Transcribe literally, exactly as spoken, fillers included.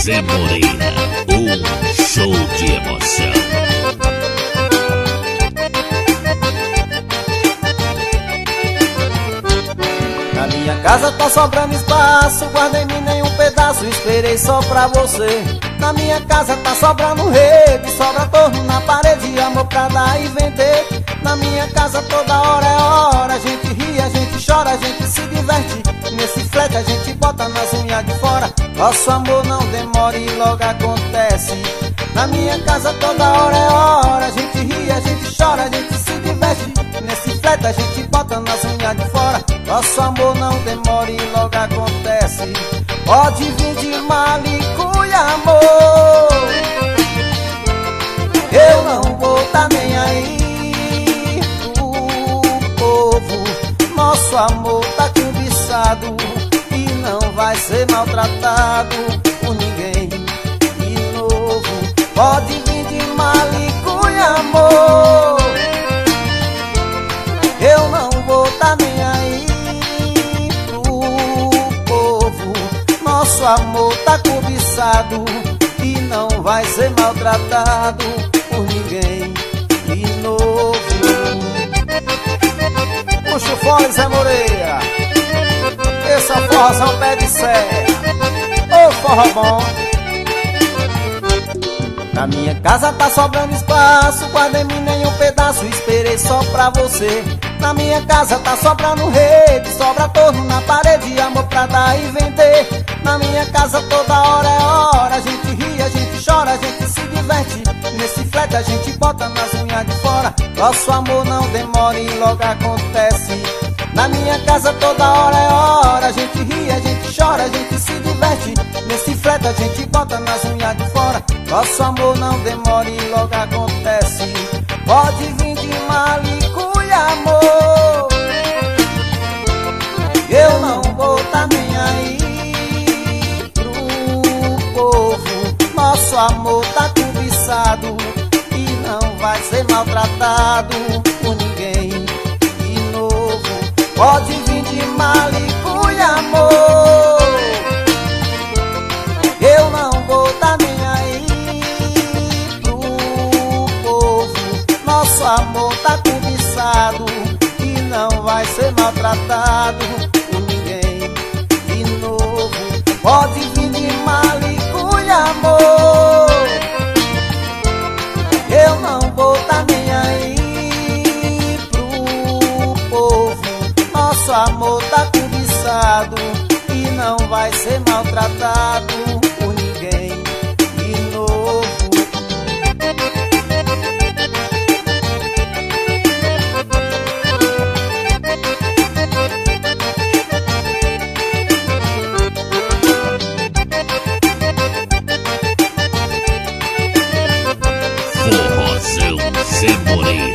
Zé Moreira, um show de emoção. Na minha casa tá sobrando espaço, guardei-me nenhum pedaço, esperei só pra você. Na minha casa tá sobrando rede, sobra torno na parede, amor pra dar e vender. Na minha casa toda hora é hora, a gente ri, a gente chora, a gente se diverte. Nesse flat a gente bota nas unhas de fora, nosso amor não demora e logo acontece. Na minha casa toda hora é hora, a gente ri, a gente chora, a gente se diverte. Nesse flat a gente bota nas unhas de fora, nosso amor não demora e logo acontece. Pode vir de malicuia, amor, eu não vou tá nem aí pro povo. Nosso amor tá cobiçado e não vai ser maltratado por ninguém de novo. Pode vir de malicuia, amor, eu não vou tá nem aí pro povo. Nosso amor tá cobiçado e não vai ser maltratado por ninguém de novo. Puxa o fole, Zé Moreira, esse é o forrozão pé de serra, ô forró bom. Na minha casa tá sobrando espaço, guardei-me nenhum pedaço, esperei só pra você. Na minha casa tá sobrando rede, sobra torno na parede, amor pra dar e vender. Na minha casa toda hora é hora, a gente ri, a gente chora, a gente se diverte. Nesse flat a gente bota nas unhas de fora, nosso amor não demora e logo acontece. Na minha casa toda hora é hora, a gente ri, a gente chora, a gente se diverte. Nesse flat a gente bota nas unhas de fora, nosso amor não demora e logo acontece. Pode vir de malicuia, amor, eu não vou tá nem aí pro povo. Nosso amor tá cobiçado e não vai ser maltratado por ninguém de novo. Pode vir de malicuia, amor, eu não vou tá nem aí pro povo. Nosso amor tá cobiçado e não vai ser maltratado por ninguém de novo. Pode vir de malicuia, amor, eu não vou tá nem aí pro povo. Nosso amor tá cobiçado e não vai ser maltratado por ninguém de novo. Forrozão Zé Moreira.